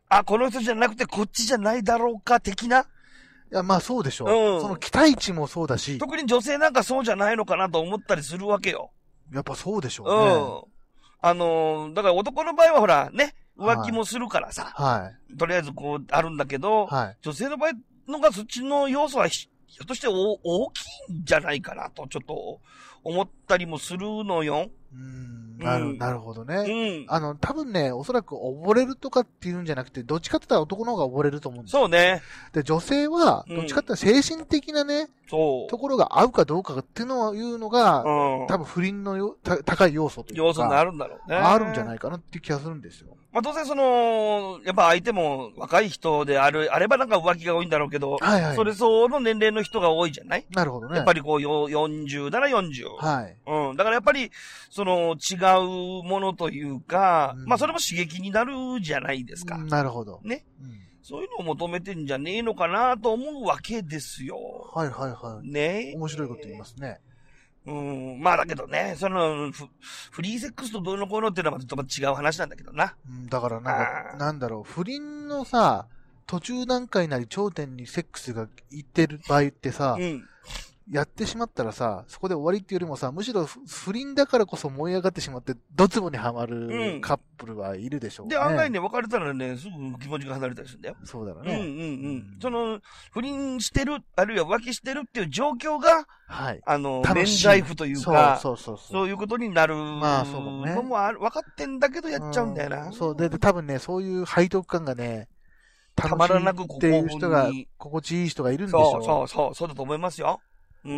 あ、この人じゃなくてこっちじゃないだろうか、的な。 いや、まあそうでしょう。うん、その期待値もそうだし。 特に女性なんかそうじゃないのかなと思ったりするわけよ。 やっぱそうでしょうね。うん。 あのー、だから男の場合はほら、ね、浮気もするからさ。 はい。 とりあえずこう、あるんだけど、はい。女性の場合のがそっちの要素はひょっとして大きいんじゃないかなと、ちょっと思ったりもするのよ。 うーんなる、うん、なるほどね。うん。あの、多分ね、おそらく溺れるとかっていうんじゃなくて、どっちかって言ったら男の方が溺れると思うんですよ。 そうね。 で、女性は、どっちかって言ったら精神的なね、そう。ところが合うかどうかっていうのは、いうのが、うん、多分不倫のよた高い要素というか。 要素になるんだろうね。 あるんじゃないかなっていう気がするんですよ。 まあ当然その、やっぱ相手も若い人である、あればなんか浮気が多いんだろうけど、はいはい。それ相応の年齢の人が多いじゃない？ なるほどね。 やっぱりこう、よんじゅうならよんじゅう。 はい。 うん。だからやっぱり、その、違うものというか、うん、まあそれも刺激になるじゃないですか。うん、 なるほど。 ね。うん、そういうのを求めてんじゃねえのかなと思うわけですよ。 はいはいはい。 ね。 面白いこと言いますね。 うん、まあだけどね、そのフ、フリーセックスとどうのこうのっていうのはまた違う話なんだけどな。 うん、だからなんか、なんだろう、不倫のさ、途中段階なり頂点にセックスがいってる場合ってさ、うん、やってしまったらさ、そこで終わりっていうよりもさ、むしろ不倫だからこそ燃え上がってしまって、ドツボにはまるカップルはいるでしょうね。 で、案外ね、別れたらね、すぐ気持ちが離れたりするんだよ。 そうだろうね。 うんうんうん。その、不倫してる、あるいは浮気してるっていう状況が、はい。あの、免罪符というか、そうそうそうそう。そういうことになる。まあ、そうだね。のもある、分かってんだけどやっちゃうんだよな。 うん、そう。で、多分ね、そういう背徳感がね、たまらなくっていう人が、心地いい人がいるんでしょう。 そうそうそう、そうだと思いますよ。うん。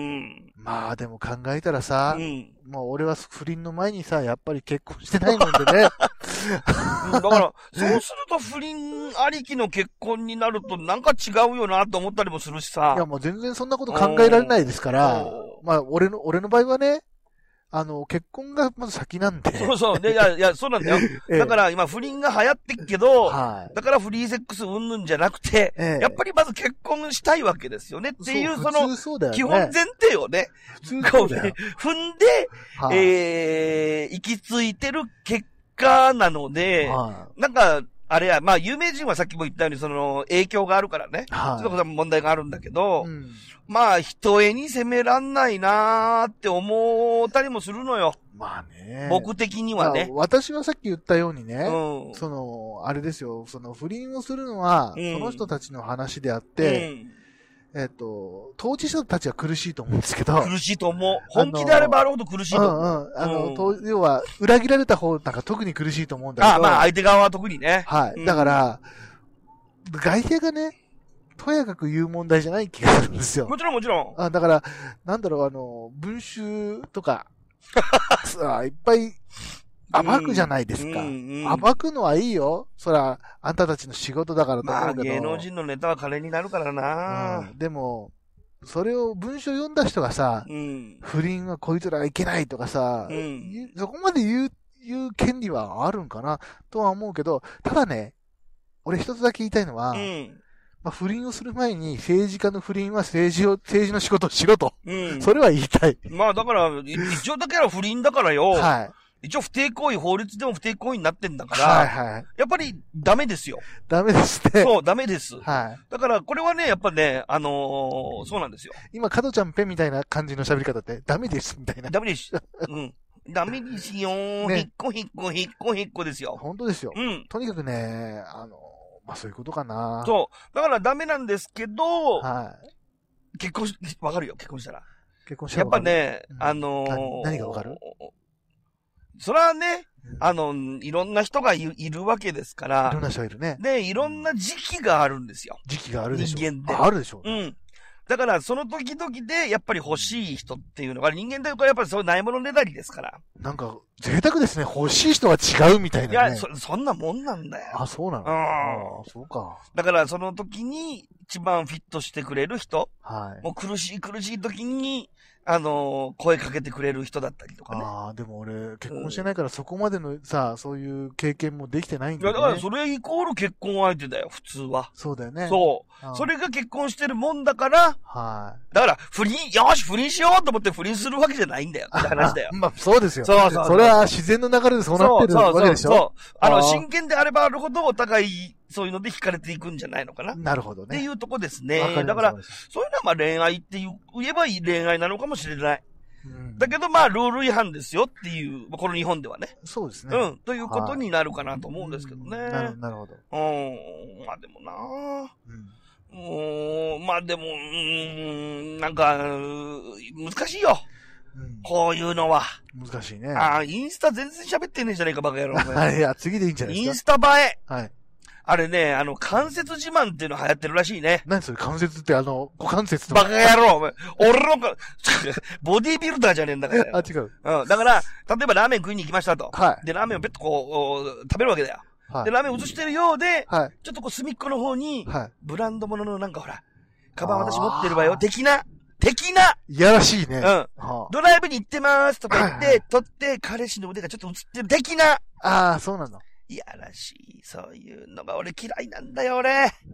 まあでも考えたらさ、うん、もう俺は不倫の前にさ、やっぱり結婚してないもんでね。 だから、そうすると不倫ありきの結婚になるとなんか違うよなと思ったりもするしさ。 いやもう全然そんなこと考えられないですから、まあ俺の、俺の場合はね、あの、結婚がまず先なんで。 そうそう。で、いや、いや、そうなんだよ。ええ、だから今不倫が流行ってっけど、はい、だからフリーセックスうんぬんじゃなくて、ええ、やっぱりまず結婚したいわけですよねっていう、その、そね、基本前提をね、こうね、踏んで、はい、えー、行き着いてる結果なので、はい、なんか、あれや、まあ、有名人はさっきも言ったように、その、影響があるからね。はい。ちょっと問題があるんだけど、うん、まあ、人絵に責めらんないなーって思ったりもするのよ。 まあね。 僕的にはね。 私はさっき言ったようにね、うん、その、あれですよ、その、不倫をするのは、うん、その人たちの話であって、うんえっと、当事者たちは苦しいと思うんですけど。 苦しいと思う。本気であればあるほど苦しいと思う。うんうん。 あの、うん、要は、裏切られた方なんか特に苦しいと思うんだけど。 ああ、まあ相手側は特にね。 はい。うん、だから、外野がね、とやかく言う問題じゃない気がするんですよ。 もちろんもちろん。 あだから、なんだろう、あの、文集とか、さいっぱい、暴くじゃないですか、うんうん。暴くのはいいよ。そら、あんたたちの仕事だからと思うけど。まあ、 芸能人のネタは金になるからな、 うん。でも、それを文章読んだ人がさ、うん、不倫はこいつらいけないとかさ、うん、そこまで言う、言う権利はあるんかなとは思うけど、ただね、俺一つだけ言いたいのは、うんまあ、不倫をする前に政治家の不倫は政治を、政治の仕事をしろと。うん、それは言いたい。 まあだから、一応だけは不倫だからよ。はい。一応不貞行為、法律でも不貞行為になってんだから、はいはい。やっぱりダメですよ。 ダメですね。 そう、ダメです。はい。だからこれはね、やっぱね、あのー、そうなんですよ。 今、加藤ちゃんペンみたいな感じの喋り方ってダメですみたいな。 ダメです。うん。ダメですよー。ね、ひっこひっこひっこひっこですよ。 本当ですよ。うん。とにかくね、あの、まあそういうことかな。 そう。だからダメなんですけど、はい。結婚し、わかるよ、結婚したら。 結婚したら。 やっぱね、うん、あのー、 何がわかる？ それはね、あの、いろんな人が い, いるわけですから。 いろんな人がいるね。 で、いろんな時期があるんですよ。 時期があるでしょう。 人間で。 あるでしょう、 ね。うん。だから、その時々で、やっぱり欲しい人っていうのが、人間でやっぱりそういうないものねだりですから。 なんか、贅沢ですね。欲しい人は違うみたいな、ね。いや、そ、そんなもんなんだよ。 あ、そうなの？ああ、そうか。 だから、その時に、一番フィットしてくれる人。はい。もう苦しい苦しい時に、あのー、声かけてくれる人だったりとかね。 ああ、でも俺、結婚してないからそこまでのさ、そういう経験もできてないんだよね。 いや、だからそれイコール結婚相手だよ、普通は。 そうだよね。 そう。それが結婚してるもんだから、はい。だから、不倫、よし、不倫しようと思って不倫するわけじゃないんだよ、って話だよ。 まあ、そうですよ。 そうそうそう。 それは自然の流れでそうなってるわけでしょ。そうそうそう。 あの、真剣であればあるほどお互い、 そういうので惹かれていくんじゃないのかな。 なるほどね。 っていうとこですね。だから、そういうのはまあ恋愛って言えばいい恋愛なのかもしれない。うん、だけどまあ、ルール違反ですよっていう、この日本ではね。 そうですね。 うん。ということになるかなと思うんですけどね。 はい、なるなるほど。 うん。まあでもなぁ。うん。まあでも、うん、なんか、難しいよ。うん、こういうのは。 難しいね。 ああ、インスタ全然喋ってねえじゃねえか、バカ野郎。 いや、次でいいんじゃないですか。 インスタ映え。 はい。 あれね、あの、関節自慢っていうの流行ってるらしいね。 何それ関節ってあの、股関節とか。 バカ野郎、お前。俺のか、ボディービルダーじゃねえんだから。 あ、違う。 うん。だから、例えばラーメン食いに行きましたと。 はい。 で、ラーメンをペッとこう、食べるわけだよ。はい。で、ラーメン映してるようで、はい。ちょっとこう隅っこの方に、はい。ブランド物のなんかほら、カバン私持ってるわよ、的な。的な。 いやらしいね。うん。 はあ、ドライブに行ってまーすとか言って、はい、撮って、彼氏の腕がちょっと映ってる的な。 ああ、そうなの。 いやらしい。そういうのが俺嫌いなんだよ、俺。うん、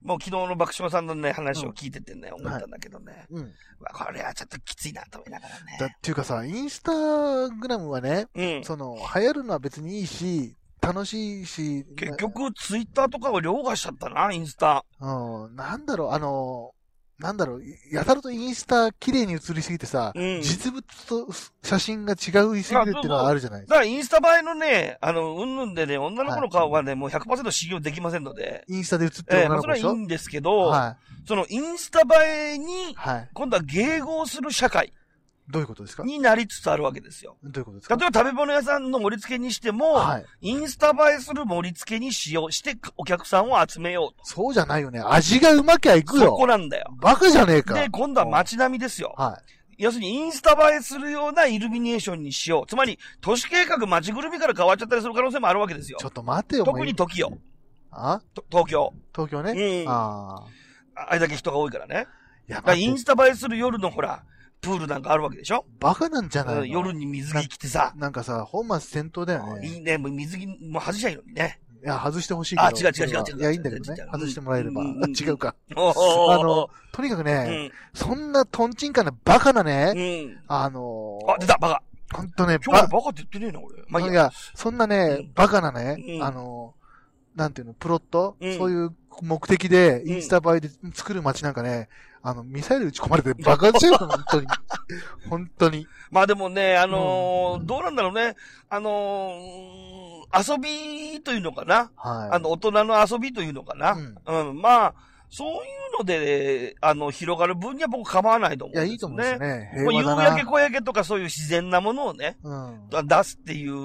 もう昨日の爆笑さんのね、話を聞いててね、うん、思ったんだけどね。うん。これはちょっときついなと思いながらね。 だっていうかさ、インスタグラムはね、うん、その、流行るのは別にいいし、楽しいし。 結局、ツイッターとかを凌駕しちゃったな、インスタ。 うん。なんだろう、あの、なんだろう、やたらとインスタ綺麗に映りすぎてさ、うん、実物と写真が違ういすぎるっていうのはあるじゃないですか。 だからインスタ映えのね、あの、うんぬんでね、女の子の顔はね、はい、もう ひゃくパーセント 信用できませんので。 インスタで映ってる女の子でしょ、 えー、それはいいんですけど、はい、そのインスタ映えに、はい、今度は迎合する社会。 どういうことですかになりつつあるわけですよ。 どういうことですか。 例えば食べ物屋さんの盛り付けにしても、はい、インスタ映えする盛り付けにしようしてお客さんを集めようと。 そうじゃないよね。味がうまきゃいくよ。 そこなんだよ。 バカじゃねえか。 で、今度は街並みですよ。はい。要するにインスタ映えするようなイルミネーションにしよう。つまり、都市計画街ぐるみから変わっちゃったりする可能性もあるわけですよ。 ちょっと待てよ。 特に時よ。 あ東京。 東京ね。 うん。ああ。あれだけ人が多いからね。やばい。インスタ映えする夜のほら、プールなんかあるわけでしょ。 バカなんじゃないの、うん、 夜に水着着てさ。 な、なんかさ、本末転倒だよね。 いいね。もう水着、もう外しちゃいいのにね。 いや、外してほしいけど。あ、 違う違う違う違う。 いや、いいんだけどね。外してもらえれば。違うか。あの、とにかくね、そんなトンチンカンなバカなね、あのあ、出た、バカ。 ほんとね、 バカ。バカって言ってねえな、俺。 まあいや、そんなね、バカなね、あの、なんていうの、プロット、そういう目的で、インスタ映えで作る街なんかね、あの、ミサイル撃ち込まれてバカ強いの、本当に。本当に。 まあでもね、あのーうん、どうなんだろうね。あのー、遊びというのかな。はい。あの、大人の遊びというのかな。うん。うん、まあ、そういうので、あの、広がる分には僕構わないと思うんですね。いや、いいと思うんですね。平和だな。夕焼け小焼けとかそういう自然なものをね、うん、出すっていう、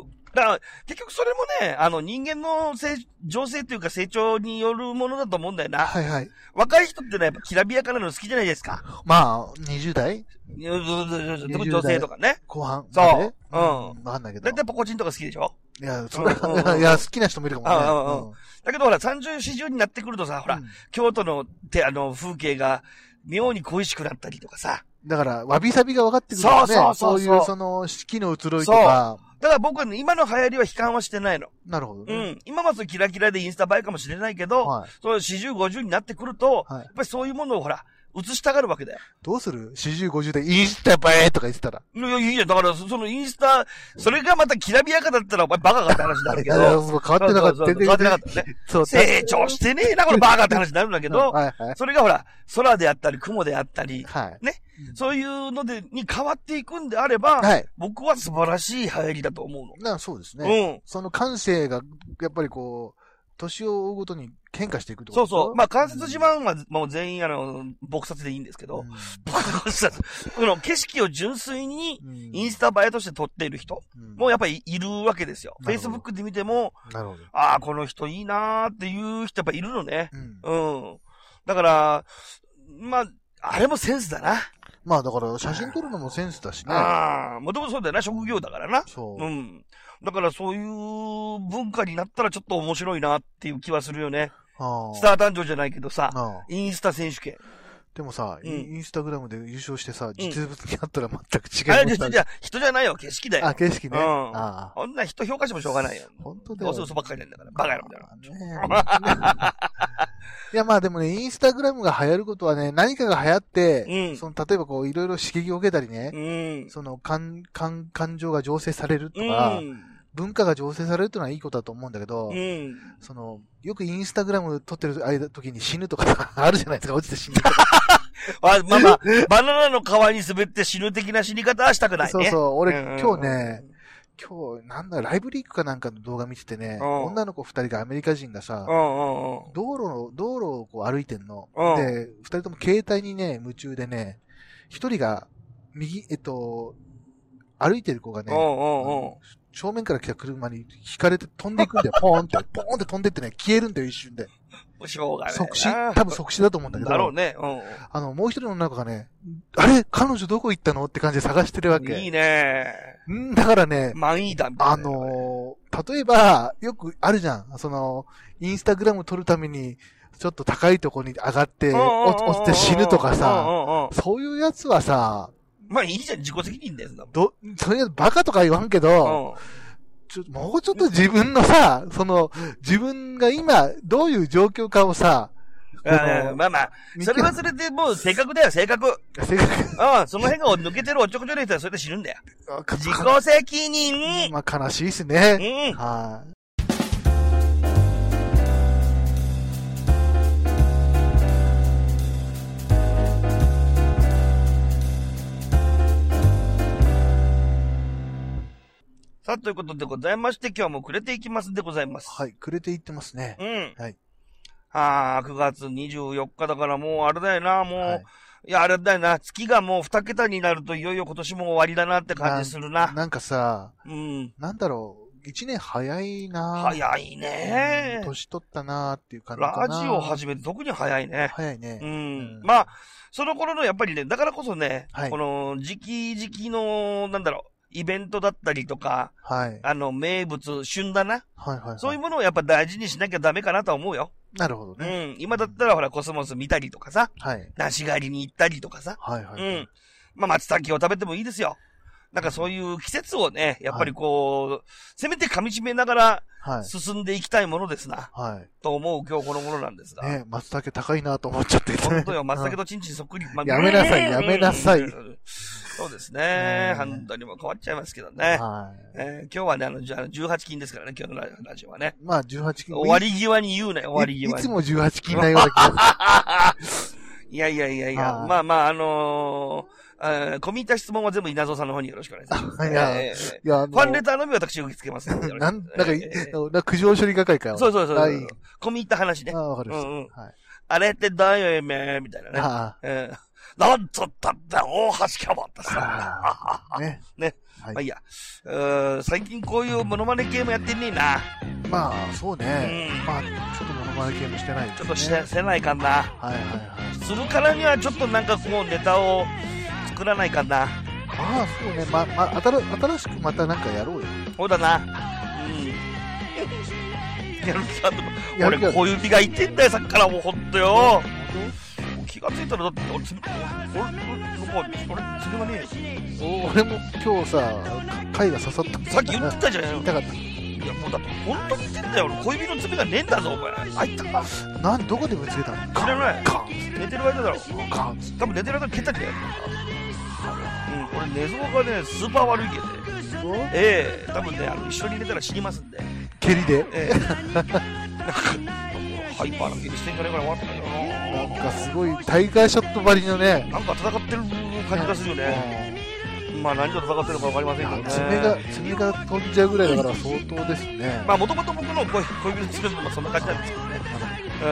だから、結局それもね、あの人間の成情勢というか成長によるものだと思うんだよな。はいはい。若い人ってのはやっぱきらびやかなの好きじゃないですか。 まあ、にじゅう代特に女性とかね。 後半。 そう。うん。 わかんないけど。 だいたいポコチンとか好きでしょ？ いや、それは、いや、好きな人もいるかもね。 うんうん。だけどほら、さんじゅう、よんじゅうになってくるとさ、ほら、京都の、て、あの、風景が妙に恋しくなったりとかさ。 だから、わびさびが分かってくるからね。そうそうそう。そういう、その、四季の移ろいとか。 だから僕はね、今の流行りは悲観はしてないの。 なるほどね。 うん。今はそうキラキラでインスタ映えかもしれないけど、はい、そう、よんじゅう、ごじゅうになってくると、はい、やっぱりそういうものをほら、映したがるわけだよ。 どうする ?よんじゅう、ごじゅうでインスタ映えとか言ってたら。 いや、いいじゃん。だから、そのインスタ、それがまたきらびやかだったら、お前バカかって話になるけど。いや、 変わってなかった。 変わってなかったね。そう。成長してねえな、これバカって話になるんだけど、はいはい、それがほら、空であったり、雲であったり、はい、ね。そういうので、に変わっていくんであれば、はい、僕は素晴らしい流行りだと思うの。 なそうですね。うん。その感性が、やっぱりこう、年を追うごとに変化していくってことそうそう。まあ、関節自慢はもう全員あの、撲殺でいいんですけど、うん、撲殺。この景色を純粋にインスタ映えとして撮っている人もやっぱりいるわけですよ。うん、Facebook で見ても、なるほど。ああ、この人いいなーっていう人やっぱいるのね。うん。うん。だから、まあ、あれもセンスだな。 まあだから写真撮るのもセンスだしね。 ああ、もともとそうだよな、職業だからな。そう。うん。だからそういう文化になったらちょっと面白いなっていう気はするよね。スター誕生じゃないけどさ、インスタ選手権。 でもさ、うん、インスタグラムで優勝してさ、実物にあったら全く違う。 あれ、人じゃ、人じゃないよ、景色だよ。 あ、景色ね。うん。 ああ。こんな人評価してもしょうがないよ。 本当だよ。 どうせ嘘ばっかりなんだから。バカ野郎だよ。 いや、まあでもね、インスタグラムが流行ることはね、何かが流行って、うん、その、例えばこう、いろいろ刺激を受けたりね、うん、その、感、感、感情が醸成されるとか、うん、 文化が醸成されるというのはいいことだと思うんだけど、 うん、 その、よくインスタグラム撮ってる間、時に死ぬとかあるじゃないですか、落ちて死ぬとか。 あまあまあ、バナナの皮に滑って死ぬ的な死に方はしたくないね。 そうそう、俺、うん、今日ね、今日、なんだ、ライブリークかなんかの動画見ててね、うん、女の子二人がアメリカ人がさ、うんうんうん、道路の、道路をこう歩いてんの。うん、で、二人とも携帯にね、夢中でね、一人が、右、えっと、歩いてる子がね、うんうんうん、正面から来た車に引かれて飛んでいくんだよ、ポーンって。ポーンって飛んでってね、消えるんだよ、一瞬で。 しょうがない。 即死多分即死だと思うんだけど。 だろうね。うん。 あの、もう一人の女の子がね、あれ彼女どこ行ったのって感じで探してるわけ。 いいね。 んだからね、 満意だみたいな。 あのー、例えば、よくあるじゃん。その、インスタグラム撮るために、ちょっと高いところに上がって、落ちて死ぬとかさ、そういうやつはさ、 まあいいじゃん、自己責任です。 ど、それバカとか言わんけど、ちょもうちょっと自分のさ、その、自分が今、どういう状況かをさ、 あまあまあ、それはそれでもう性格だよ、性格。 性格ああ、その辺が抜けてるおっちょこちょいの人はそれで死ぬんだよ。自己責任。 まあ悲しいっすね。うん。はい。 さあ、ということでございまして、今日も暮れていきますでございます。 はい、暮れていってますね。 うん。 はい。 ああ、くがつにじゅうよっかだからもうあれだよな、もう、はい、いや、あれだよな、月がもうに桁になるといよいよ今年も終わりだなって感じするな。 な, なんかさ、 うん。 なんだろう、一年早いな。 早いね、 うん。年取ったなっていう感じかな。 ラジオを始めて特に早いね。 早いね。 うん。うん、まあ、その頃のやっぱりね、だからこそね、はい、この時期時期の、なんだろう、イベントだったりとか、 はい。 あの、名物、旬だな。 はいはい、はい。 そういうものをやっぱ大事にしなきゃダメかなとは思うよ。 なるほどね。 うん。今だったらほら、コスモス見たりとかさ。 はい。 梨狩りに行ったりとかさ。 はいはい、はい。 うん。まあ、松茸を食べてもいいですよ。なんかそういう季節をね、やっぱりこう、はい、せめて噛み締めながら、進んでいきたいものですな。 はい。 と思う今日この頃なんですが。 ね、松茸高いなと思っちゃって、ね。 本当よ、松茸とチンチンそっくり。 まあ、やめなさい、やめなさい。 そうですね。ハンドにも変わっちゃいますけどね。はい。えー、今日はね、あの、じゅうはち金ですからね、今日のラジオはね。 まあ、じゅうはち金。 終わり際に言うなよ、終わり際に。 いつもじゅうはち金なような気がする。いやいやいやいや、まあまあ、あのー、込み入った質問は全部稲造さんの方によろしくお願いします。 いや、 えー、いや、ファンレターのみ私受け付けますので。 なん、なんか、えー、苦情処理係かよ。 そうそうそう。込み入った話ね。 ああ、わかりました。うんうん。はい。 あれってだよ、えめみたいなね。ああ。えーなんつったって大橋キャバってさ。ね。ね。はい、まあいいや。最近こういうモノマネ系もやってんねえな。 まあ、そうね。うん、まあ、ちょっとモノマネ系もしてないですね。 ちょっとして、してないかな。 はいはいはい。 するからにはちょっとなんかこうネタを作らないかな。 ああ、そうね。ま、まあ、新、新しくまたなんかやろうよ。 そうだな。うん。やる気あるの。俺小指が痛いんだよ、さっきからもうほんとよ。気がついたらだって俺爪、俺、俺、俺、爪がねえ。俺も今日さ、貝が刺さった。 さっき言ってたじゃん。 痛かった。 いやもうだって本当に言ってんだよ。俺小指の爪がねえんだぞお前。あいたか。 なん、どこでぶつけたの？ 知らない。 カン。 寝てる間だろ。 カン。 多分寝てる間蹴ったんじゃない。うん、俺寝相がねスーパー悪いけどね。ええー、多分ねあの一緒に寝たら死にますんで。 蹴りで？ ええー。ハイパーな蹴りしてんじゃねえから終わったよな。なんかすごいタイガーショットばりのね。 なんか戦ってる感じがするよね。まあ何と戦ってるのかわかりませんけどね。 爪が爪が飛んじゃうぐらいだから相当ですね。 まあもともと僕の小指の爪もそんな感じなんですけどね。うん。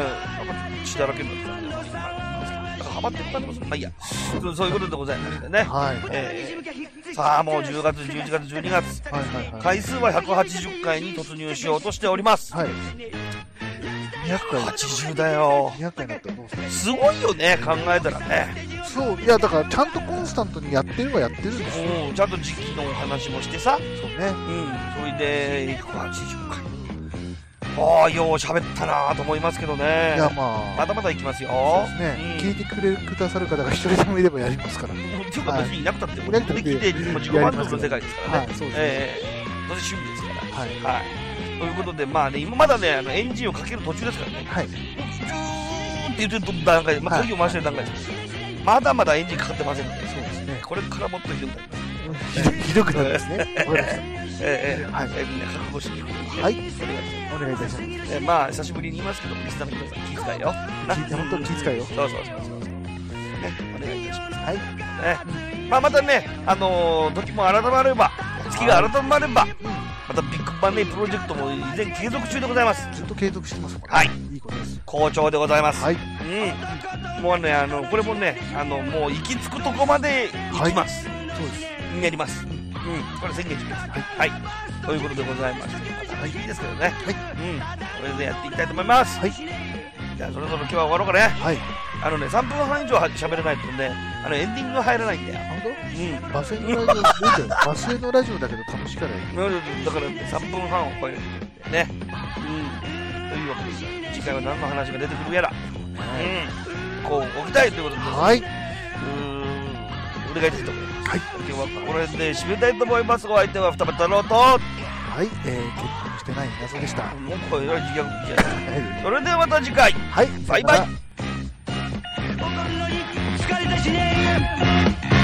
なんか血だらけになってたんで。なんかハマってる感じもする。まあいいや。そういうことでございましてね。はい。えー、さあもうじゅうがつ、じゅういちがつ、じゅうにがつ。はいはいはい。回数はひゃくはちじゅっかいに突入しようとしております。はい。ひゃくはちじゅうだよ。 にひゃっかいになったらどうする？ すごいよね、考えたらね。 そう、いやだからちゃんとコンスタントにやってるはやってるんですよ。 うん、ちゃんと時期のお話もしてさ。そうね。 うん、それでひゃくはちじゅっかい。ああ、よう喋ったなと思いますけどね。 いやまあ。 まだまだいきますよ。 そうですね。うん、聞いてくれくださる方が一人でもいればやりますから。 っていうか別にいなくたって、俺できて自己満足の世界ですからね。はい、そうですね。ええー、どうせ趣味ですから。はい。はい。ということで、まあね、今まだね、あのエンジンをかける途中ですからね。はい。ジューって言ってる段階で、まあ、鍵を回してる段階です。まだまだエンジンかかってませんので、そうですね。これからもっとひどくなります。 ひどくなりますね。 えー、はい、えー、みんな覚悟してください。 はい、お願いいたします。 えー、まあ久しぶりに言いますけど、リスナーの皆さん気遣いよ。 本当に気遣いよ。 そうそうそうそう。ね、お願いいたします。はい。ね、まあまたね、あのー、時も改まれば、月が改まれば、またビッグバンネプロジェクトも依然継続中でございます。 ずっと継続してますもんね。 はい。 いいことです。 好調でございます。 はい。 うん。もうね、あの、これもね、あの、もう行き着くとこまで行きます。はい、そうです。やります。うん。これ宣言します。はい。はい。ということでございまして、またいいですけどね。はい。うん。これでやっていきたいと思います。はい。じゃあ、そろそろ今日は終わろうかね。はい。あのね、さんぷんはん以上喋らないとね、あのエンディングが入らないんだよ。 本当？うん。バスへのラジオ、バスへのラジオだけど楽しかない。 だから、ね、さんぷんはんを超えるんだよね。うん。というわけで、次回は何の話が出てくるやら。うん。こう、置きたいということで。はい。うーん。お願いしたいと思います。はい。今日はこれで締めたいと思います。お相手は二葉太郎と。 はい、えー、結婚してない謎でした。 もうこれは自虐じゃない。それではまた次回。はい。バイバイ。疲れたしね